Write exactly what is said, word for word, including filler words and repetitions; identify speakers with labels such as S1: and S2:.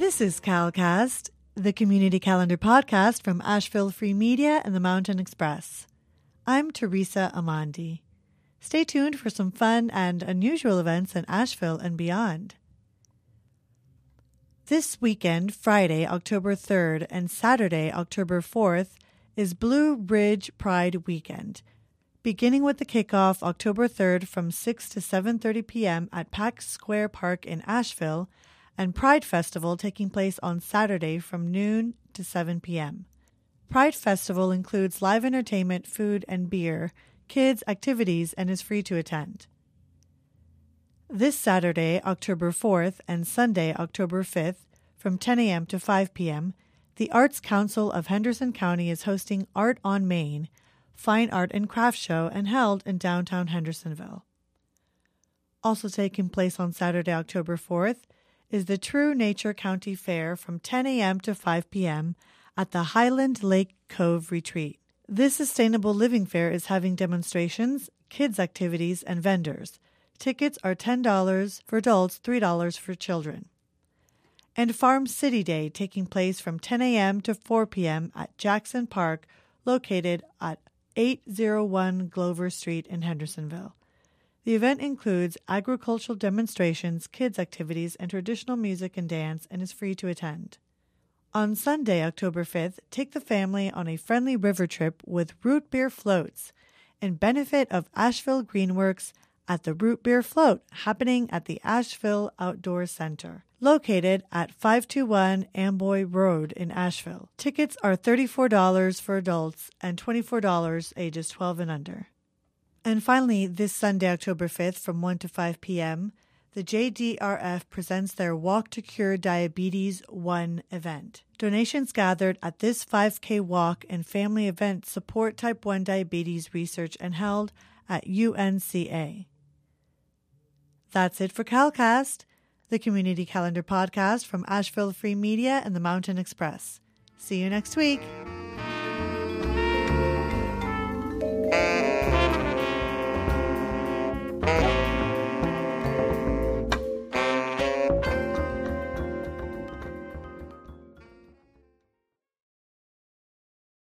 S1: This is CalCast, the community calendar podcast from Asheville Free Media and the Mountain Express. I'm Teresa Amandi. Stay tuned for some fun and unusual events in Asheville and beyond. This weekend, Friday, October third, and Saturday, October fourth, is Blue Ridge Pride Weekend, beginning with the kickoff October third from six to seven thirty p.m. at Pack Square Park in Asheville, and Pride Festival taking place on Saturday from noon to seven p.m. Pride Festival includes live entertainment, food and beer, kids, activities, and is free to attend. This Saturday, October fourth, and Sunday, October fifth, from ten a.m. to five p.m., the Arts Council of Henderson County is hosting Art on Main, fine art and craft show, and held in downtown Hendersonville. Also taking place on Saturday, October fourth, is the True Nature County Fair from ten a.m. to five p.m. at the Highland Lake Cove Retreat. This sustainable living fair is having demonstrations, kids' activities, and vendors. Tickets are ten dollars for adults, three dollars for children. And Farm City Day taking place from ten a.m. to four p.m. at Jackson Park, located at eight oh one Glover Street in Hendersonville. The event includes agricultural demonstrations, kids' activities, and traditional music and dance, and is free to attend. On Sunday, October fifth, take the family on a friendly river trip with root beer floats in benefit of Asheville Greenworks at the Root Beer Float, happening at the Asheville Outdoor Center, located at five twenty-one Amboy Road in Asheville. Tickets are thirty-four dollars for adults and twenty-four dollars ages twelve and under. And finally, this Sunday, October fifth, from one to five p.m., the J D R F presents their Walk to Cure Diabetes one event. Donations gathered at this five K walk and family event support type one diabetes research and held at U N C A. That's it for CalCast, the community calendar podcast from Asheville Free Media and the Mountain Express. See you next week.